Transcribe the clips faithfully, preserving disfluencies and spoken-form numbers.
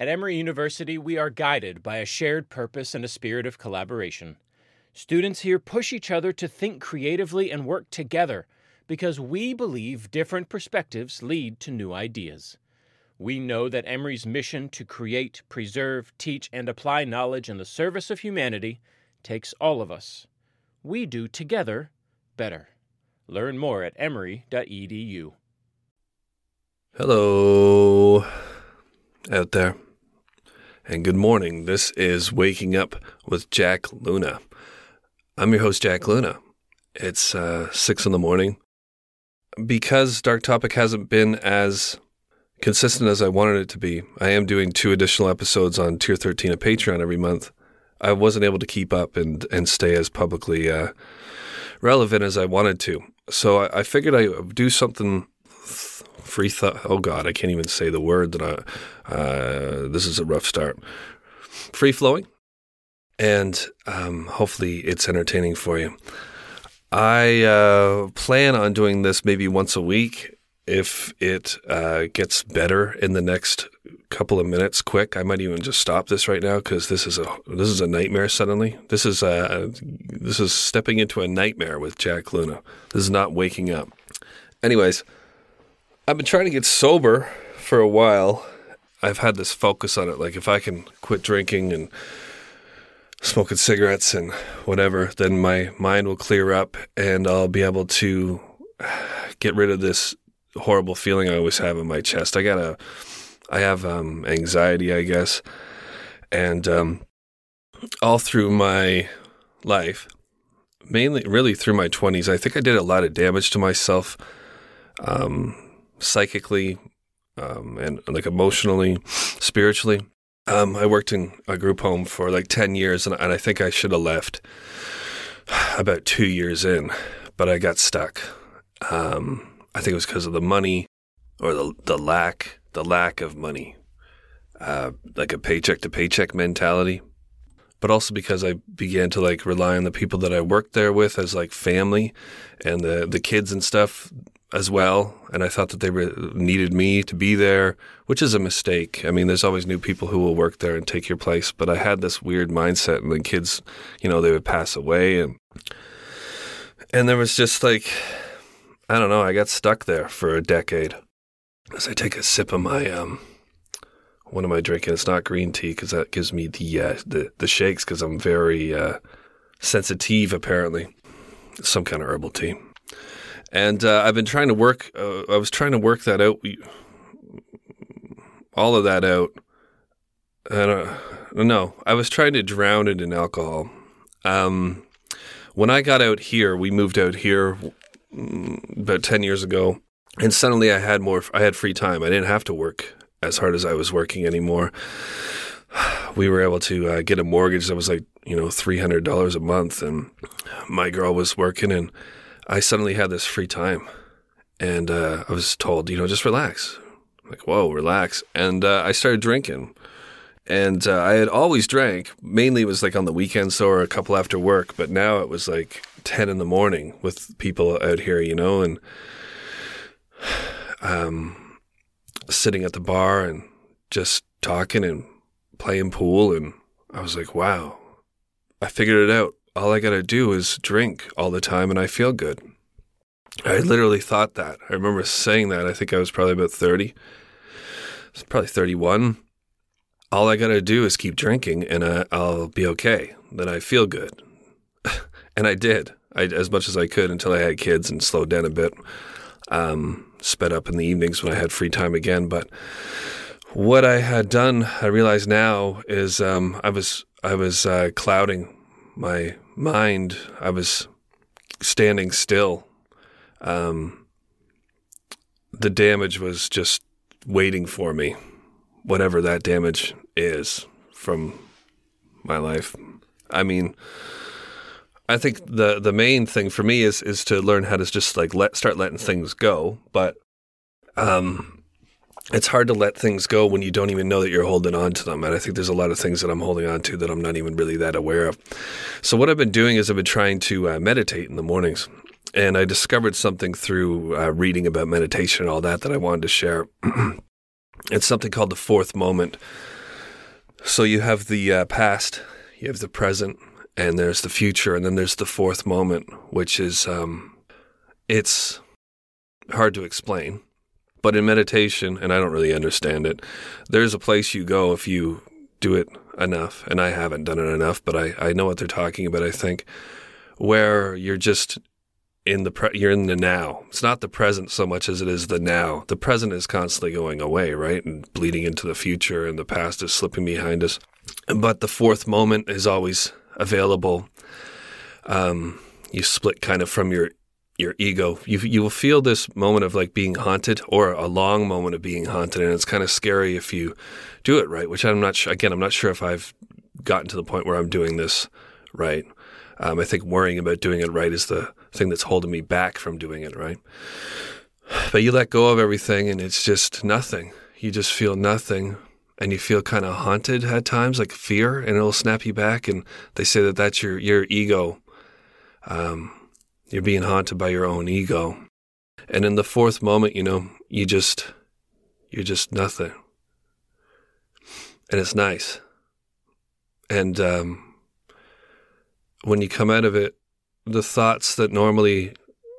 At Emory University, we are guided by a shared purpose and a spirit of collaboration. Students here push each other to think creatively and work together because we believe different perspectives lead to new ideas. We know that Emory's mission to create, preserve, teach, and apply knowledge in the service of humanity takes all of us. We do together better. Learn more at emory dot e d u. Hello out there, and good morning. This is Waking Up with Jack Luna. I'm your host, Jack Luna. It's uh, six in the morning. Because Dark Topic hasn't been as consistent as I wanted it to be, I am doing two additional episodes on Tier thirteen of Patreon every month. I wasn't able to keep up and, and stay as publicly uh, relevant as I wanted to. So I, I figured I would do something th- free thought. Oh God, I can't even say the word that I, uh, this is a rough start. Free flowing. And um, hopefully it's entertaining for you. I uh, plan on doing this maybe once a week. If it uh, gets better in the next couple of minutes, quick, I might even just stop this right now because this is a this is a nightmare. Suddenly, this is a this is stepping into a nightmare with Jack Luna. This is not waking up. Anyways, I've been trying to get sober for a while. I've had this focus on it. Like if I can quit drinking and smoking cigarettes and whatever, then my mind will clear up and I'll be able to get rid of this horrible feeling I always have in my chest. I got a, I have um, anxiety, I guess, and um, all through my life, mainly really through my twenties, I think I did a lot of damage to myself, um, psychically, um, and like emotionally, spiritually. Um, I worked in a group home for like ten years, and, and I think I should have left about two years in, but I got stuck. Um, I think it was because of the money or the the lack, the lack of money, uh, like a paycheck to paycheck mentality, but also because I began to like rely on the people that I worked there with as like family and the, the kids and stuff as well. And I thought that they re- needed me to be there, which is a mistake. I mean, there's always new people who will work there and take your place, but I had this weird mindset, and the kids, you know, they would pass away, and and there was just like, I don't know, I got stuck there for a decade. As I take a sip of my, um, what am I drinking? It's not green tea because that gives me the uh, the, the shakes because I'm very uh, sensitive, apparently. Some kind of herbal tea. And uh, I've been trying to work, uh, I was trying to work that out, all of that out. I don't no, I was trying to drown it in alcohol. Um, when I got out here, we moved out here about ten years ago, and suddenly I had more, I had free time. I didn't have to work as hard as I was working anymore. We were able to uh, get a mortgage that was like, you know, three hundred dollars a month, and my girl was working, and I suddenly had this free time, and uh, I was told, you know, just relax. I'm like, whoa, relax. And uh, I started drinking, and uh, I had always drank. Mainly it was like on the weekends or a couple after work, but now it was like ten in the morning with people out here, you know, and um, sitting at the bar and just talking and playing pool. And I was like, wow, I figured it out. All I got to do is drink all the time and I feel good. I literally thought that. I remember saying that. I think I was probably about thirty. I was probably thirty-one. All I got to do is keep drinking and I, I'll be okay. Then I feel good. And I did, I, as much as I could until I had kids and slowed down a bit. Um, sped up in the evenings when I had free time again. But what I had done, I realize now, is um, I was I was uh, clouding my mind. I was standing still. Um, the damage was just waiting for me, whatever that damage is from my life. I mean, I think the the main thing for me is is to learn how to just like let start letting things go. But um, it's hard to let things go when you don't even know that you're holding on to them. And I think there's a lot of things that I'm holding on to that I'm not even really that aware of. So what I've been doing is I've been trying to uh, meditate in the mornings. And I discovered something through uh, reading about meditation and all that that I wanted to share. It's something called the fourth moment. So you have the uh, past, you have the present, and there's the future, and then there's the fourth moment, which is, um, it's hard to explain. But in meditation, and I don't really understand it, there's a place you go if you do it enough, and I haven't done it enough, but I, I know what they're talking about, I think, where you're just in the, pre- you're in the now. It's not the present so much as it is the now. The present is constantly going away, right, and bleeding into the future, and the past is slipping behind us. But the fourth moment is always available. Um, you split kind of from your your ego. You you will feel this moment of like being haunted, or a long moment of being haunted, and it's kind of scary if you do it right, which I'm not sure, again, I'm not sure if I've gotten to the point where I'm doing this right. Um, I think worrying about doing it right is the thing that's holding me back from doing it right. But you let go of everything and it's just nothing. You just feel nothing, and you feel kind of haunted at times, like fear, and it'll snap you back. And they say that that's your, your ego. Um, you're being haunted by your own ego. And in the fourth moment, you know, you just, you're just nothing. And it's nice. And um, when you come out of it, the thoughts that normally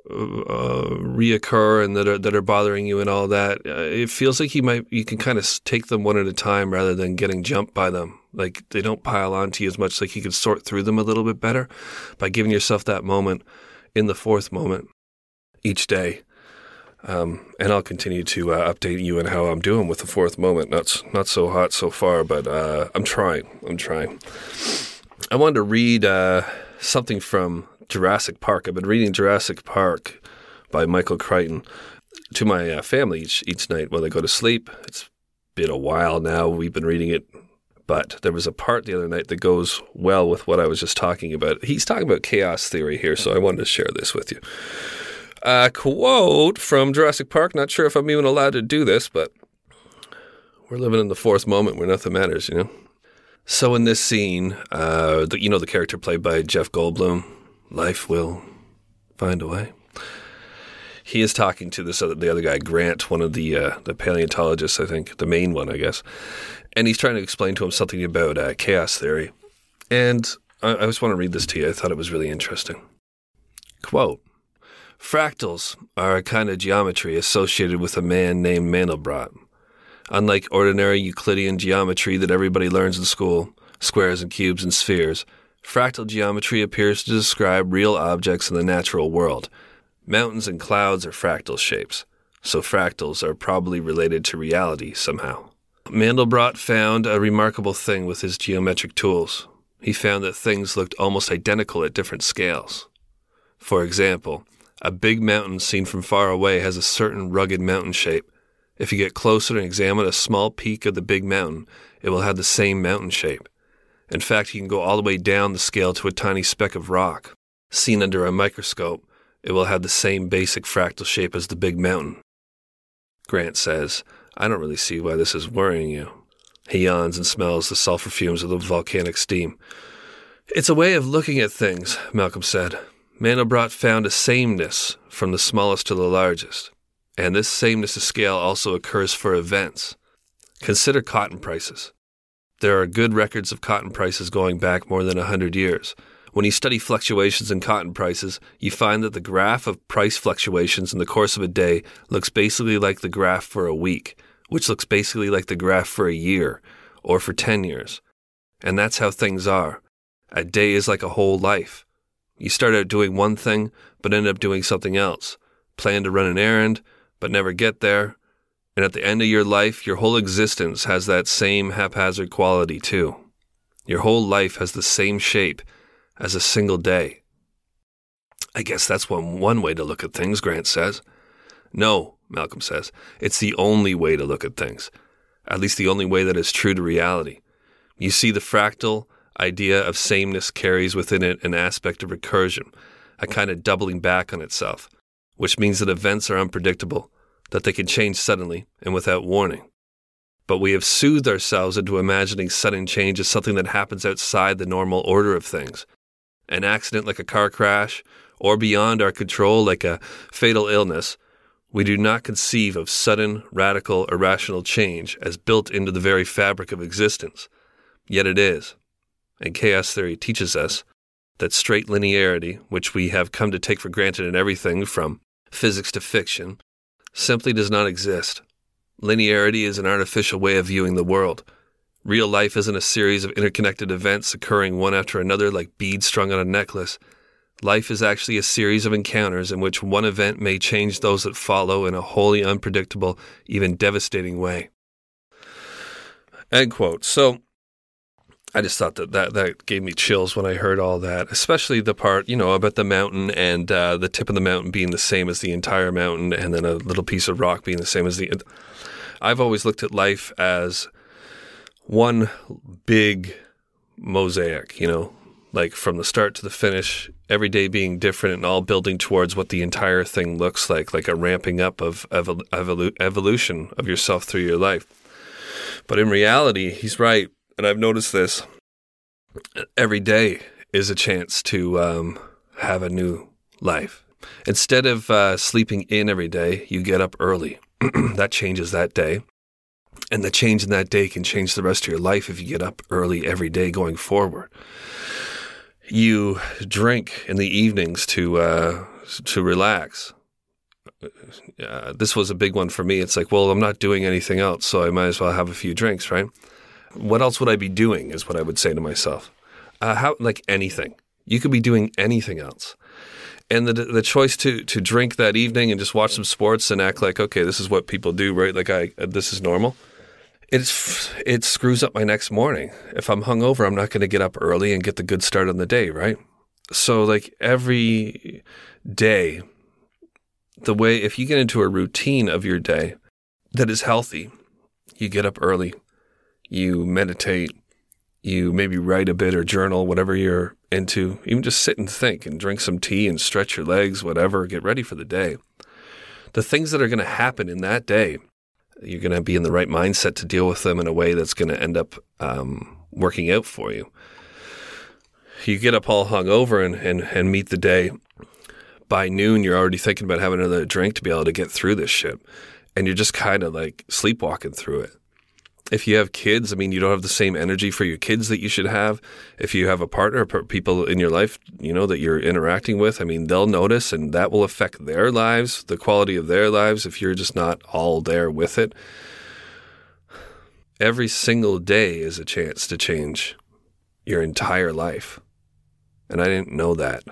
uh, reoccur and that are that are bothering you and all that, uh, it feels like you might you can kind of take them one at a time rather than getting jumped by them. Like they don't pile onto you as much. Like you can sort through them a little bit better by giving yourself that moment in the fourth moment each day. Um, and I'll continue to uh, update you on how I'm doing with the fourth moment. Not not so hot so far, but uh, I'm trying. I'm trying. I wanted to read uh, something from Jurassic Park. I've been reading Jurassic Park by Michael Crichton to my uh, family each each night while they go to sleep. It's been a while now we've been reading it, but there was a part the other night that goes well with what I was just talking about. He's talking about chaos theory here, so I wanted to share this with you. A quote from Jurassic Park. Not sure if I'm even allowed to do this, but we're living in the fourth moment where nothing matters, you know? So in this scene, uh, the, you know the character played by Jeff Goldblum, life will find a way. He is talking to this other, the other guy, Grant, one of the uh, the paleontologists, I think, the main one, I guess. And he's trying to explain to him something about uh, chaos theory. And I, I just want to read this to you. I thought it was really interesting. Quote, "Fractals are a kind of geometry associated with a man named Mandelbrot. Unlike ordinary Euclidean geometry that everybody learns in school, squares and cubes and spheres, fractal geometry appears to describe real objects in the natural world. Mountains and clouds are fractal shapes, so fractals are probably related to reality somehow. Mandelbrot found a remarkable thing with his geometric tools. He found that things looked almost identical at different scales. For example, a big mountain seen from far away has a certain rugged mountain shape. If you get closer and examine a small peak of the big mountain, it will have the same mountain shape. In fact, you can go all the way down the scale to a tiny speck of rock. Seen under a microscope, it will have the same basic fractal shape as the big mountain." Grant says, "I don't really see why this is worrying you." He yawns and smells the sulfur fumes of the volcanic steam. "It's a way of looking at things," Malcolm said. "Mandelbrot found a sameness from the smallest to the largest. And this sameness of scale also occurs for events. Consider cotton prices. There are good records of cotton prices going back more than a hundred years. When you study fluctuations in cotton prices, you find that the graph of price fluctuations in the course of a day looks basically like the graph for a week, which looks basically like the graph for a year, or for ten years. And that's how things are. A day is like a whole life. You start out doing one thing, but end up doing something else. Plan to run an errand, but never get there. And at the end of your life, your whole existence has that same haphazard quality too. Your whole life has the same shape as a single day." "I guess that's one, one way to look at things," Grant says. "No," Malcolm says. "It's the only way to look at things. At least the only way that is true to reality. You see, the fractal idea of sameness carries within it an aspect of recursion, a kind of doubling back on itself, which means that events are unpredictable, that they can change suddenly and without warning. But we have soothed ourselves into imagining sudden change as something that happens outside the normal order of things. An accident like a car crash, or beyond our control like a fatal illness. We do not conceive of sudden, radical, irrational change as built into the very fabric of existence. Yet it is. And chaos theory teaches us that straight linearity, which we have come to take for granted in everything from physics to fiction, simply does not exist. Linearity is an artificial way of viewing the world. Real life isn't a series of interconnected events occurring one after another like beads strung on a necklace. Life is actually a series of encounters in which one event may change those that follow in a wholly unpredictable, even devastating way. End quote. So, I just thought that, that that gave me chills when I heard all that, especially the part, you know, about the mountain and uh, the tip of the mountain being the same as the entire mountain and then a little piece of rock being the same as the... I've always looked at life as one big mosaic, you know, like from the start to the finish, every day being different and all building towards what the entire thing looks like, like a ramping up of evol- evolu- evolution of yourself through your life. But in reality, he's right. And I've noticed this, every day is a chance to um, have a new life. Instead of uh, sleeping in every day, you get up early. That changes that day. And the change in that day can change the rest of your life if you get up early every day going forward. You drink in the evenings to uh, to relax. Uh, this was a big one for me. It's like, well, I'm not doing anything else, so I might as well have a few drinks, right? What else would I be doing is what I would say to myself. Uh, how, like anything. You could be doing anything else. And the the choice to to drink that evening and just watch some sports and act like, okay, this is what people do, right? Like I, this is normal. It's it screws up my next morning. If I'm hungover, I'm not going to get up early and get the good start on the day, right? So like every day, the way, if you get into a routine of your day that is healthy, you get up early, you meditate, you maybe write a bit or journal, whatever you're into, even just sit and think and drink some tea and stretch your legs, whatever, get ready for the day. The things that are going to happen in that day, you're going to be in the right mindset to deal with them in a way that's going to end up um, working out for you. You get up all hungover and, and, and meet the day. By noon, you're already thinking about having another drink to be able to get through this shit. And you're just kind of like sleepwalking through it. If you have kids, I mean, you don't have the same energy for your kids that you should have. If you have a partner, people in your life, you know, that you're interacting with, I mean, they'll notice and that will affect their lives, the quality of their lives, if you're just not all there with it. Every single day is a chance to change your entire life. And I didn't know that.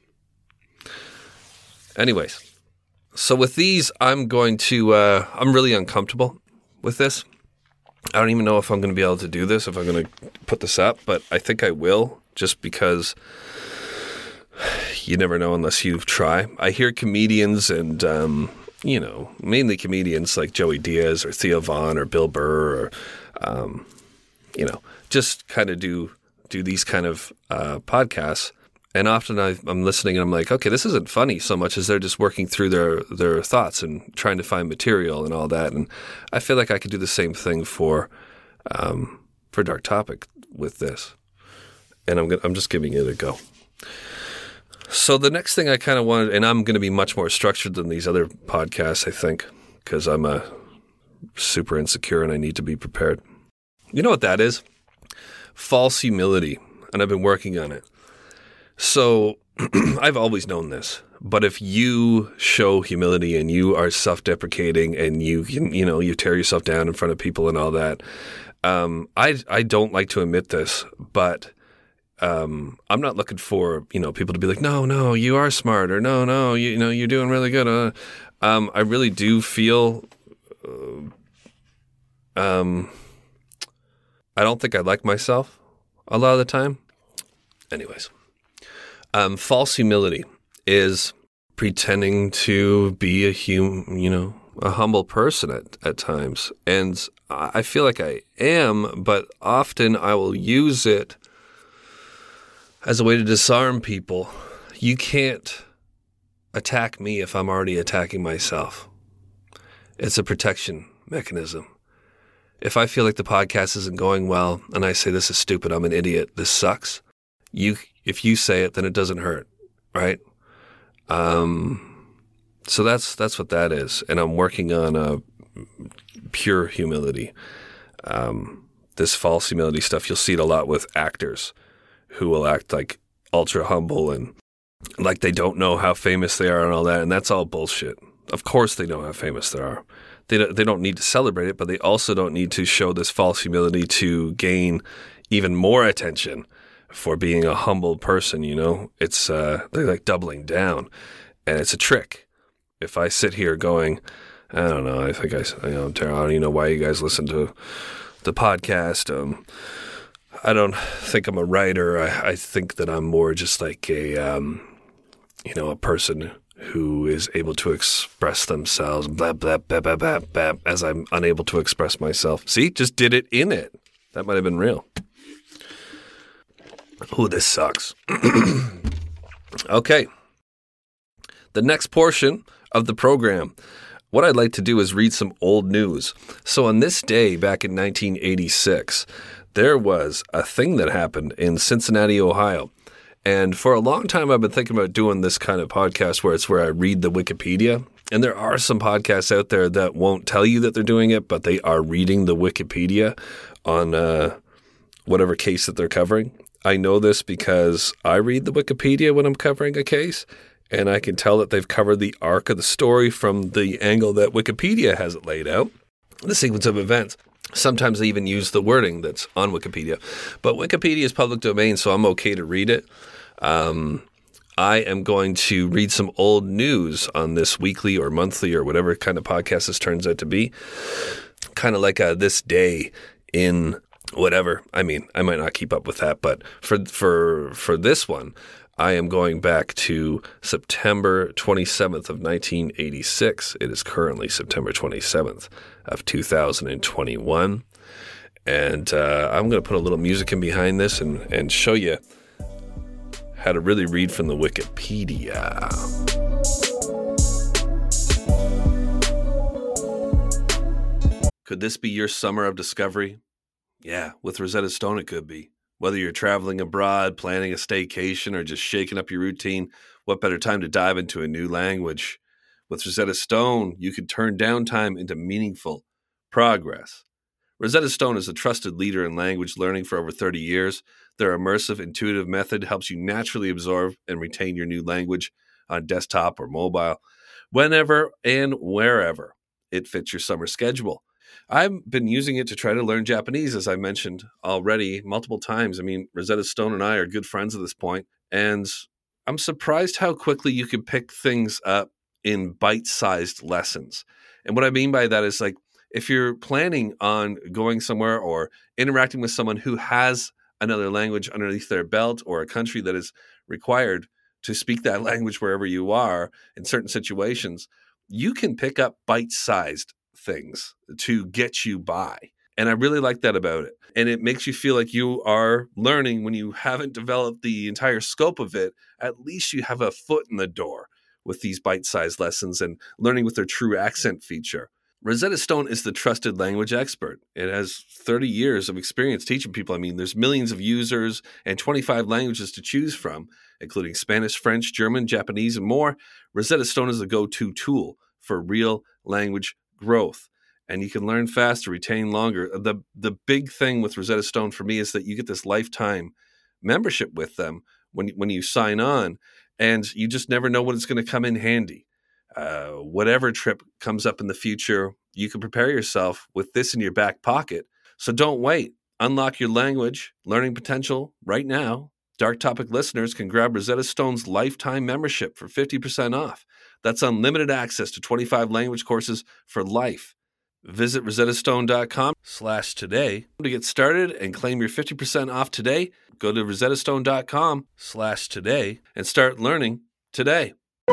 Anyways, so with these, I'm going to, uh, I'm really uncomfortable with this. I don't even know if I'm going to be able to do this, if I'm going to put this up, but I think I will, just because you never know unless you try. I hear comedians and, um, you know, mainly comedians like Joey Diaz or Theo Vaughn or Bill Burr or, um, you know, just kind of do do these kind of uh, podcasts. And often I, I'm listening and I'm like, okay, this isn't funny so much as they're just working through their, their thoughts and trying to find material and all that. And I feel like I could do the same thing for um, for Dark Topic with this. And I'm gonna, I'm just giving it a go. So the next thing I kind of wanted, and I'm going to be much more structured than these other podcasts, I think, because I'm a super insecure and I need to be prepared. You know what that is? False humility. And I've been working on it. So I've always known this, but if you show humility and you are self-deprecating and you can, you know, you tear yourself down in front of people and all that, um, I I don't like to admit this, but um, I'm not looking for, you know, people to be like, no, no, you are smart, or no, no, you, you know, you're doing really good. Uh, um, I really do feel, uh, um, I don't think I like myself a lot of the time. Anyways. Um, false humility is pretending to be a hum, you know, a humble person at, at times. And I feel like I am, but often I will use it as a way to disarm people. You can't attack me if I'm already attacking myself. It's a protection mechanism. If I feel like the podcast isn't going well and I say, this is stupid, I'm an idiot, this sucks, you if you say it, then it doesn't hurt, right? Um, so that's that's what that is. And I'm working on a pure humility. Um, this false humility stuff, you'll see it a lot with actors who will act like ultra humble and like they don't know how famous they are and all that. And that's all bullshit. Of course they know how famous they are. They don't, they don't need to celebrate it, but they also don't need to show this false humility to gain even more attention for being a humble person, you know? It's, uh, they're like doubling down, and it's a trick. If I sit here going, I don't know, I think I, you know, I don't even know why you guys listen to the podcast. Um, I don't think I'm a writer. I, I think that I'm more just like a, um, you know, a person who is able to express themselves, blah, blah, blah, blah, blah, blah, as I'm unable to express myself. See, just did it in it. That might have been real. Oh, this sucks. Okay. The next portion of the program, what I'd like to do is read some old news. So on this day, back in nineteen eighty-six, there was a thing that happened in Cincinnati, Ohio. And for a long time, I've been thinking about doing this kind of podcast where it's where I read the Wikipedia. And there are some podcasts out there that won't tell you that they're doing it, but they are reading the Wikipedia on uh, whatever case that they're covering. I know this because I read the Wikipedia when I'm covering a case, and I can tell that they've covered the arc of the story from the angle that Wikipedia has it laid out, the sequence of events. Sometimes they even use the wording that's on Wikipedia. But Wikipedia is public domain, so I'm okay to read it. Um, I am going to read some old news on this weekly or monthly or whatever kind of podcast this turns out to be. Kind of like a this day in whatever. I mean, I might not keep up with that, but for for for this one, I am going back to September twenty-seventh of nineteen eighty-six. It is currently September twenty-seventh of two thousand twenty-one. And uh, I'm going to put a little music in behind this and, and show you how to really read from the Wikipedia. Could this be your summer of discovery? Yeah, with Rosetta Stone it could be. Whether you're traveling abroad, planning a staycation, or just shaking up your routine, what better time to dive into a new language? With Rosetta Stone, you can turn downtime into meaningful progress. Rosetta Stone is a trusted leader in language learning for over thirty years. Their immersive, intuitive method helps you naturally absorb and retain your new language on desktop or mobile, whenever and wherever it fits your summer schedule. I've been using it to try to learn Japanese, as I mentioned already multiple times. I mean, Rosetta Stone and I are good friends at this point, and I'm surprised how quickly you can pick things up in bite-sized lessons. And what I mean by that is, like, if you're planning on going somewhere or interacting with someone who has another language underneath their belt, or a country that is required to speak that language wherever you are in certain situations, you can pick up bite-sized things to get you by. And I really like that about it. And it makes you feel like you are learning when you haven't developed the entire scope of it. At least you have a foot in the door with these bite-sized lessons and learning with their true accent feature. Rosetta Stone is the trusted language expert. It has thirty years of experience teaching people. I mean, there's millions of users and twenty-five languages to choose from, including Spanish, French, German, Japanese, and more. Rosetta Stone is the go-to tool for real language growth, and you can learn faster, retain longer. The the big thing with Rosetta Stone for me is that you get this lifetime membership with them when when you sign on, and you just never know when it's going to come in handy. Uh, whatever trip comes up in the future, you can prepare yourself with this in your back pocket. So don't wait. Unlock your language learning potential right now. Dark Topic listeners can grab Rosetta Stone's lifetime membership for fifty percent off. That's unlimited access to twenty-five language courses for life. Visit rosettastone.com slash today to get started and claim your fifty percent off today. Go to rosettastone.com slash today and start learning today.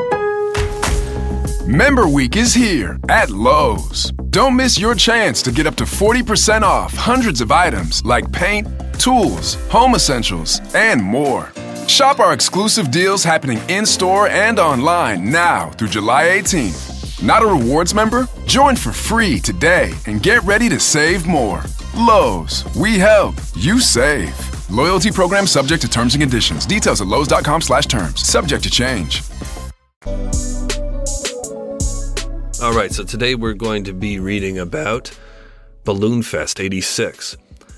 Member Week is here at Lowe's. Don't miss your chance to get up to forty percent off hundreds of items like paint, tools, home essentials, and more. Shop our exclusive deals happening in-store and online now through July eighteenth. Not a rewards member? Join for free today and get ready to save more. Lowe's, we help, you save. Loyalty program subject to terms and conditions. Details at lowes.com slash terms. Subject to change. All right, so today we're going to be reading about Balloon Fest eighty-six.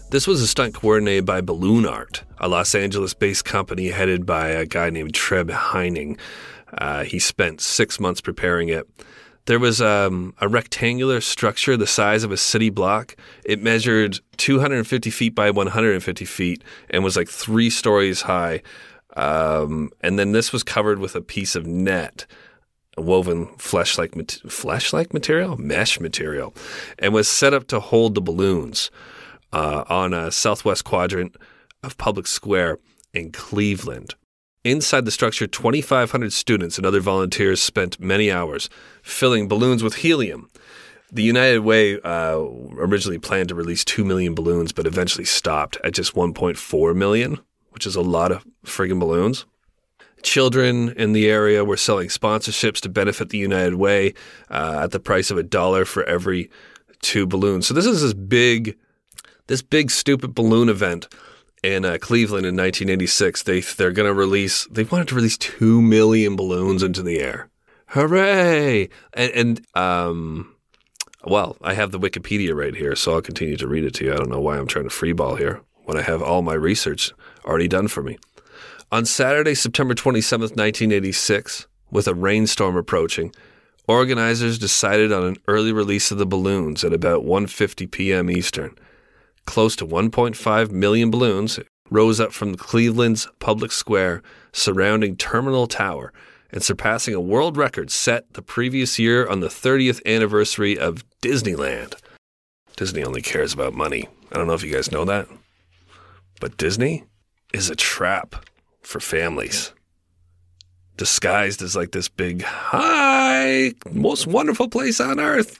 This was a stunt coordinated by Balloon Art, a Los Angeles-based company headed by a guy named Treb Heining. Uh, he spent six months preparing it. There was um, a rectangular structure the size of a city block. It measured two hundred fifty feet by one hundred fifty feet and was like three stories high. Um, and then this was covered with a piece of net, a woven flesh-like, mat- flesh-like material, mesh material, and was set up to hold the balloons uh, on a southwest quadrant of Public Square in Cleveland. Inside the structure, twenty-five hundred students and other volunteers spent many hours filling balloons with helium. The United Way uh, originally planned to release two million balloons, but eventually stopped at just one point four million, which is a lot of friggin' balloons. Children in the area were selling sponsorships to benefit the United Way uh, at the price of a dollar for every two balloons. So this is this big, this big stupid balloon event in uh, Cleveland in nineteen eighty-six. They they're going to release. They wanted to release two million balloons into the air. Hooray! And, and um, well, I have the Wikipedia right here, so I'll continue to read it to you. I don't know why I'm trying to freeball here when I have all my research already done for me. On Saturday, September twenty-seventh, nineteen eighty-six, with a rainstorm approaching, organizers decided on an early release of the balloons at about one fifty p.m. Eastern. Close to one point five million balloons rose up from Cleveland's Public Square surrounding Terminal Tower and surpassing a world record set the previous year on the thirtieth anniversary of Disneyland. Disney only cares about money. I don't know if you guys know that, but Disney is a trap for families, disguised as like this big, hi, most wonderful place on earth,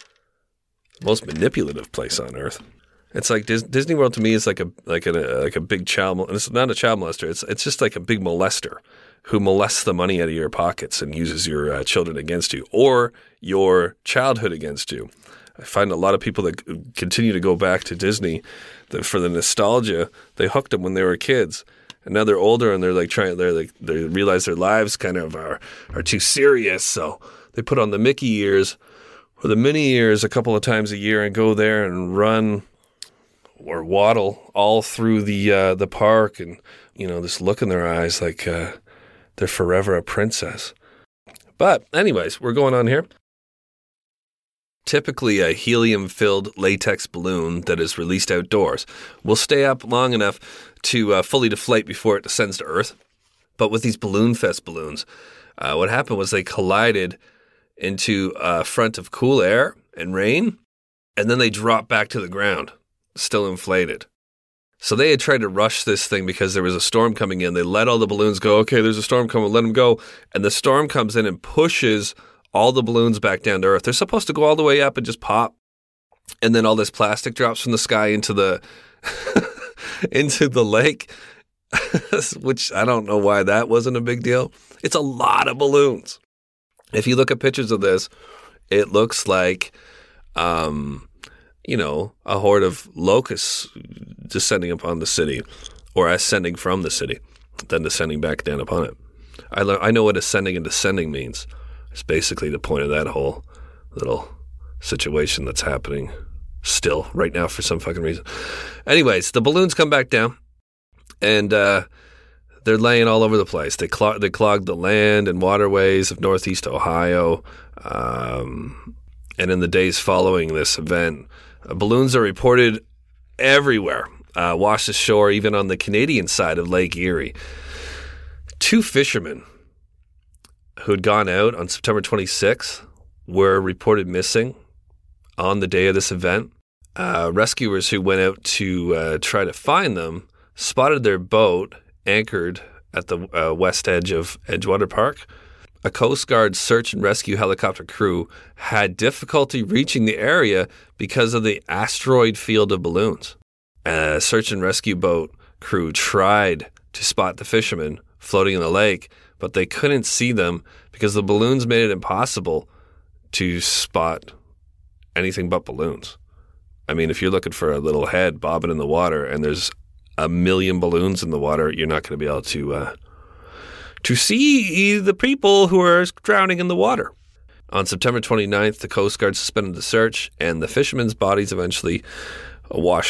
most manipulative place on earth. It's like Dis- Disney World to me is like a like a like a big child. Mol- it's not a child molester. It's it's just like a big molester who molests the money out of your pockets and uses your uh, children against you or your childhood against you. I find a lot of people that continue to go back to Disney that for the nostalgia. They hooked them when they were kids, and now they're older and they're like trying. They're like they realize their lives kind of are are too serious, so they put on the Mickey ears or the Minnie ears a couple of times a year and go there and run or waddle all through the uh, the park, and you know, this look in their eyes like uh, they're forever a princess. But anyways, we're going on here. Typically, a helium-filled latex balloon that is released outdoors will stay up long enough to uh, fully deflate before it descends to Earth. But with these Balloon Fest balloons, uh, what happened was they collided into a front of cool air and rain, and then they dropped back to the ground, still inflated. So they had tried to rush this thing because there was a storm coming in. They let all the balloons go. Okay, there's a storm coming, let them go. And the storm comes in and pushes all the balloons back down to Earth. They're supposed to go all the way up and just pop. And then all this plastic drops from the sky into the into the lake, which I don't know why that wasn't a big deal. It's a lot of balloons. If you look at pictures of this, it looks like, um, you know, a horde of locusts descending upon the city or ascending from the city, then descending back down upon it. I, le- I know what ascending and descending means. It's basically the point of that whole little situation that's happening still right now for some fucking reason. Anyways, the balloons come back down, and uh, they're laying all over the place. They, clog- they clogged the land and waterways of Northeast Ohio. Um, and in the days following this event, uh, balloons are reported everywhere, uh, washed ashore, even on the Canadian side of Lake Erie. Two fishermen who had gone out on September twenty-sixth were reported missing on the day of this event. Uh, rescuers who went out to uh, try to find them spotted their boat anchored at the uh, west edge of Edgewater Park. A Coast Guard search and rescue helicopter crew had difficulty reaching the area because of the asteroid field of balloons. A search and rescue boat crew tried to spot the fishermen floating in the lake, but they couldn't see them because the balloons made it impossible to spot anything but balloons. I mean, if you're looking for a little head bobbing in the water and there's a million balloons in the water, you're not going to be able to uh, to see the people who are drowning in the water. On September twenty-ninth, the Coast Guard suspended the search, and the fishermen's bodies eventually washed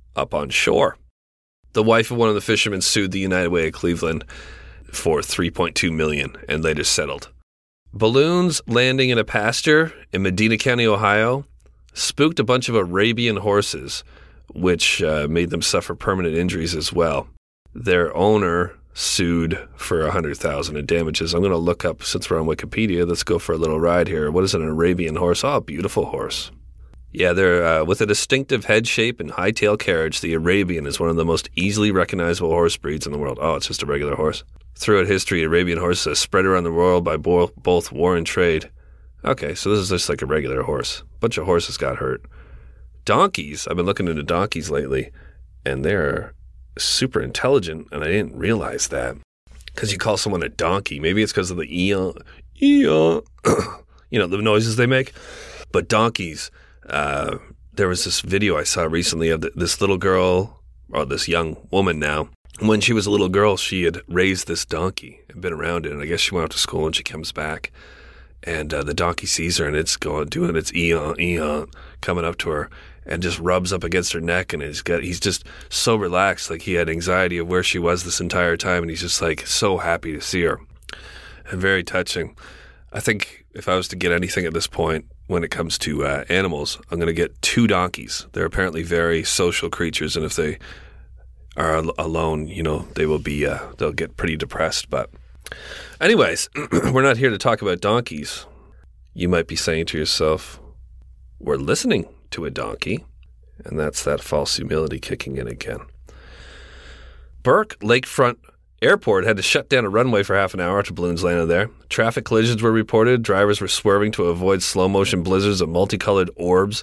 up on shore. The wife of one of the fishermen sued the United Way of Cleveland for three point two million dollars and later settled. Balloons landing in a pasture in Medina County, Ohio, spooked a bunch of Arabian horses, which uh, made them suffer permanent injuries as well. Their owner sued for one hundred thousand dollars in damages. I'm going to look up, since we're on Wikipedia, let's go for a little ride here. What is an Arabian horse? Oh, a beautiful horse. Yeah, they're uh, with a distinctive head shape and high tail carriage. The Arabian is one of the most easily recognizable horse breeds in the world. Oh, it's just a regular horse. Throughout history, Arabian horses have spread around the world by bo- both war and trade. Okay, so this is just like a regular horse. A bunch of horses got hurt. Donkeys, I've been looking into donkeys lately, and they're super intelligent, and I didn't realize that. Because you call someone a donkey. Maybe it's because of the eon, eon, you know, the noises they make. But donkeys, uh, there was this video I saw recently of this little girl, or this young woman now. When she was a little girl, she had raised this donkey and been around it. And I guess she went off to school and she comes back. And uh, the donkey sees her and it's going, doing its eon, eon, coming up to her and just rubs up against her neck. And he's, got, he's just so relaxed, like he had anxiety of where she was this entire time. And he's just like so happy to see her. And very touching. I think if I was to get anything at this point when it comes to uh, animals, I'm going to get two donkeys. They're apparently very social creatures. And if they are al- alone, you know, they will be, uh, they'll get pretty depressed. But anyways, we're not here to talk about donkeys. You might be saying to yourself, we're listening to a donkey. And that's that false humility kicking in again. Burke Lakefront Airport had to shut down a runway for half an hour after balloons landed there. Traffic collisions were reported. Drivers were swerving to avoid slow-motion blizzards of multicolored orbs.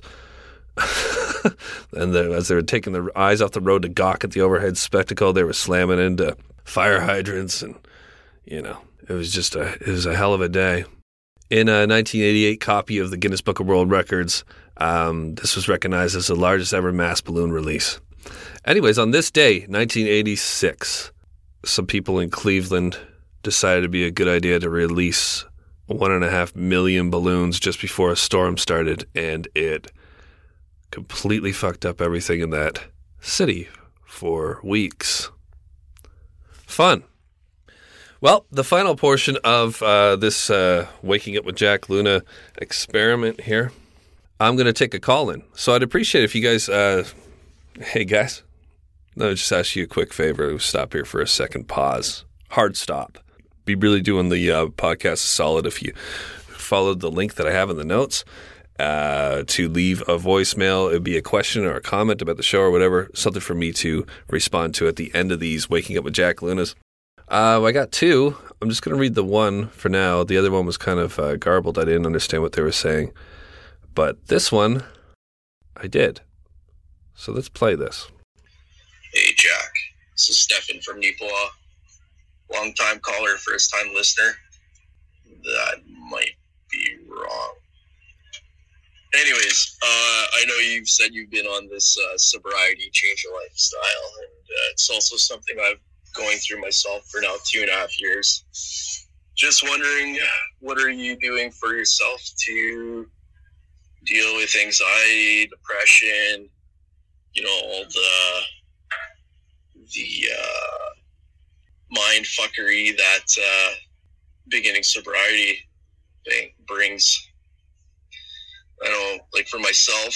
And then, as they were taking their eyes off the road to gawk at the overhead spectacle, they were slamming into fire hydrants, and you know, it was just a it was a hell of a day. In a nineteen eighty-eight copy of the Guinness Book of World Records, um, this was recognized as the largest ever mass balloon release. Anyways, on this day, nineteen eighty-six, some people in Cleveland decided it'd be a good idea to release one and a half million balloons just before a storm started, and it completely fucked up everything in that city for weeks. Fun. Well, the final portion of uh, this uh, Waking Up with Jack Luna experiment here, I'm going to take a call in. So I'd appreciate if you guys, uh, hey guys, let me just ask you a quick favor. Stop here for a second. Pause. Hard stop. Be really doing the uh, podcast a solid if you followed the link that I have in the notes. Uh, to leave a voicemail. It would be a question or a comment about the show or whatever, something for me to respond to at the end of these Waking Up with Jack Lunas. Uh, I got two. I'm just going to read the one for now. The other one was kind of uh, garbled. I didn't understand what they were saying. But this one, I did. So let's play this. Hey, Jack. This is Stefan from Nipoa. Long-time caller, first-time listener. That might be wrong. Anyways, uh, I know you've said you've been on this uh, sobriety change of lifestyle, and uh, it's also something I've going through myself for now two and a half years. Just wondering, what are you doing for yourself to deal with anxiety, depression, you know, all the the uh, mind fuckery that uh, beginning sobriety thing brings? I know, like for myself,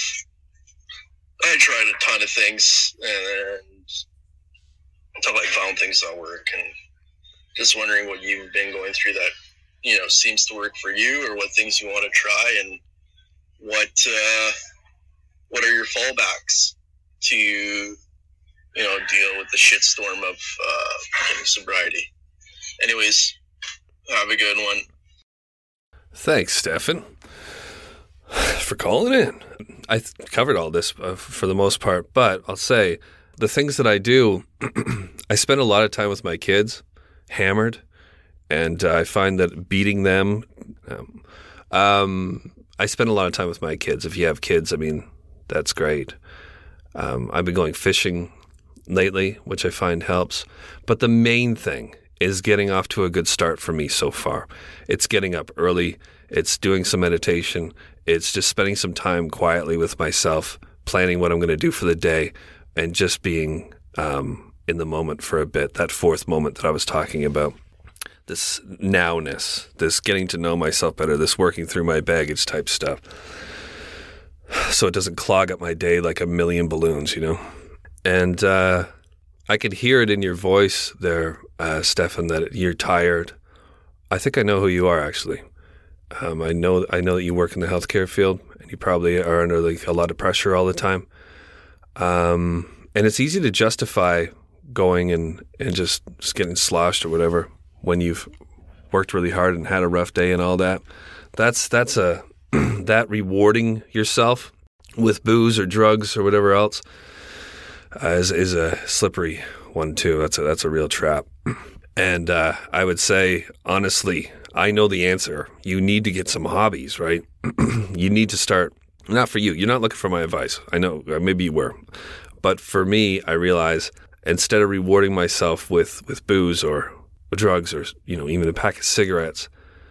I tried a ton of things and until I found things that work, and just wondering what you've been going through that, you know, seems to work for you, or what things you want to try, and what, uh, what are your fallbacks to, you know, deal with the shitstorm of, uh, beginning sobriety. Anyways, have a good one. Thanks, Stefan, for calling in. I th- covered all this uh, for the most part, but I'll say the things that I do, I spend a lot of time with my kids, hammered, and uh, I find that beating them, um, um, I spend a lot of time with my kids. If you have kids, I mean, that's great. Um, I've been going fishing lately, which I find helps. But the main thing is getting off to a good start for me so far. It's getting up early. It's doing some meditation. It's just spending some time quietly with myself, planning what I'm going to do for the day, and just being um, in the moment for a bit, that fourth moment that I was talking about. This nowness, this getting to know myself better, this working through my baggage type stuff. So it doesn't clog up my day like a million balloons, you know? And uh, I could hear it in your voice there, uh, Stefan, that you're tired. I think I know who you are, actually. Um, I know I know that you work in the healthcare field, and you probably are under like a lot of pressure all the time. Um, and it's easy to justify going and, and just, just getting sloshed or whatever when you've worked really hard and had a rough day and all that. That's that's a that rewarding yourself with booze or drugs or whatever else uh, is is a slippery one too. That's a that's a real trap. And uh, I would say honestly, I know the answer. You need to get some hobbies, right? You need to start. Not for you. You're not looking for my advice. I know. Maybe you were, but for me, I realize instead of rewarding myself with with booze or drugs or, you know, even a pack of cigarettes,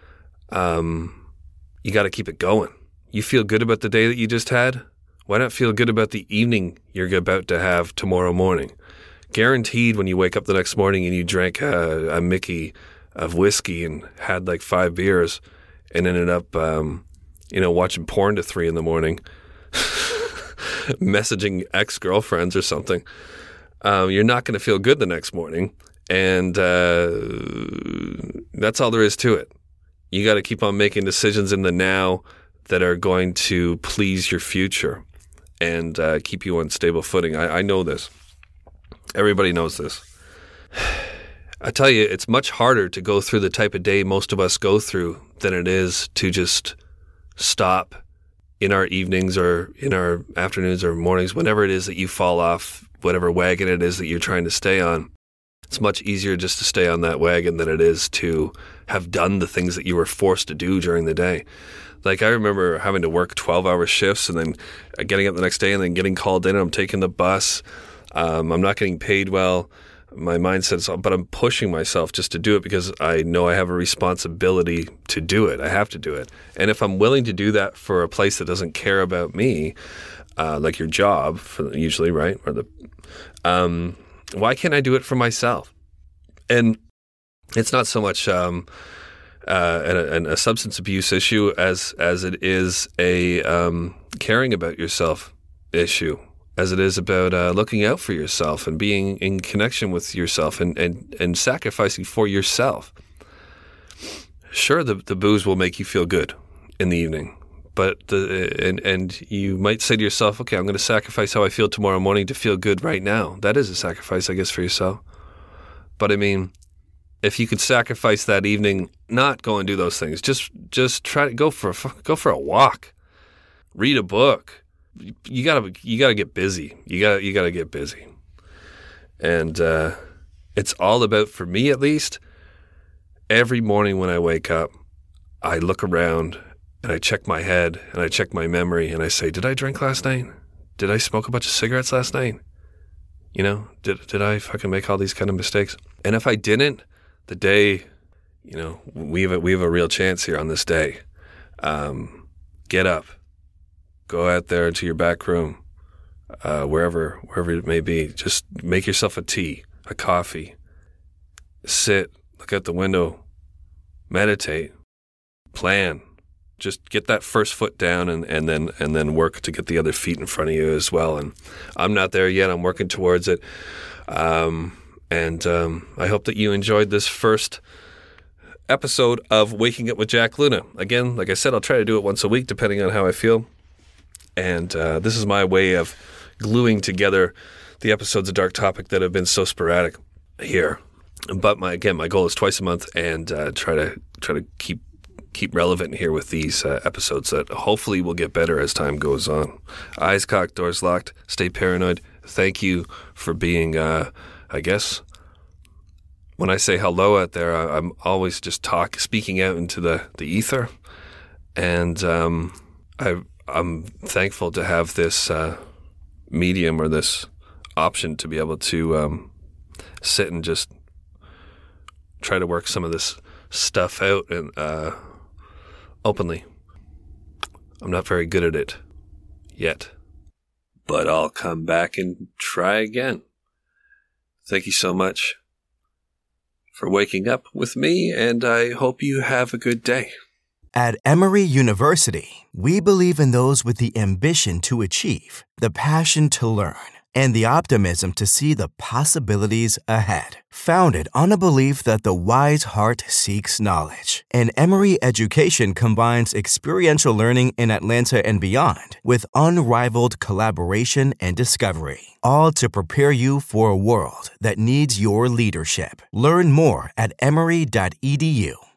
um, you got to keep it going. You feel good about the day that you just had? Why not feel good about the evening you're about to have tomorrow morning? Guaranteed when you wake up the next morning and you drank a, a Mickey of whiskey and had like five beers and ended up, um, you know, watching porn to three in the morning, messaging ex-girlfriends or something, um, you're not going to feel good the next morning. And uh, that's all there is to it. You got to keep on making decisions in the now that are going to please your future and uh, keep you on stable footing. I, I know this. Everybody knows this. I tell you, it's much harder to go through the type of day most of us go through than it is to just stop in our evenings or in our afternoons or mornings, whenever it is that you fall off, whatever wagon it is that you're trying to stay on. It's much easier just to stay on that wagon than it is to have done the things that you were forced to do during the day. Like I remember having to work twelve-hour shifts and then getting up the next day and then getting called in and I'm taking the bus. Um, I'm not getting paid well. My mindset is, but I'm pushing myself just to do it because I know I have a responsibility to do it. I have to do it. And if I'm willing to do that for a place that doesn't care about me, uh, like your job, for usually, right? Or the, um, why can't I do it for myself? And it's not so much um, uh, an, a substance abuse issue as as it is a um, caring about yourself issue, as it is about uh, looking out for yourself and being in connection with yourself and, and, and sacrificing for yourself. Sure, the, the booze will make you feel good in the evening. But the and and you might say to yourself, okay, I'm going to sacrifice how I feel tomorrow morning to feel good right now. That is a sacrifice, I guess, for yourself. But I mean, if you could sacrifice that evening, not go and do those things. Just just try to go for a, go for a walk, read a book. You gotta you gotta get busy. You got you gotta get busy. And uh, it's all about, for me at least, every morning when I wake up, I look around. And I check my head, and I check my memory, and I say, did I drink last night? Did I smoke a bunch of cigarettes last night? You know, did did I fucking make all these kind of mistakes? And if I didn't, the day, you know, we have a, we have a real chance here on this day. Um, get up. Go out there into your back room, uh, wherever wherever it may be. Just make yourself a tea, a coffee. Sit, look out the window, meditate, plan. Just get that first foot down and, and then and then work to get the other feet in front of you as well. And I'm not there yet. I'm working towards it. Um, and um, I hope that you enjoyed this first episode of Waking Up with Jack Luna. Again, like I said, I'll try to do it once a week depending on how I feel. And uh, this is my way of gluing together the episodes of Dark Topic that have been so sporadic here. But my again, my goal is twice a month and uh, try to try to keep keep relevant here with these uh, episodes that hopefully will get better as time goes on. Eyes cocked, doors locked, stay paranoid. Thank you for being, uh, I guess, when I say hello out there, I, I'm always just talk, speaking out into the, the ether. And um, I, I'm thankful to have this uh, medium or this option to be able to um, sit and just try to work some of this stuff out and uh, openly. I'm not very good at it yet, but I'll come back and try again. Thank you so much for waking up with me, and I hope you have a good day. At Emory University, we believe in those with the ambition to achieve, the passion to learn, and the optimism to see the possibilities ahead. Founded on a belief that the wise heart seeks knowledge, and Emory education combines experiential learning in Atlanta and beyond with unrivaled collaboration and discovery, all to prepare you for a world that needs your leadership. Learn more at emory dot e d u.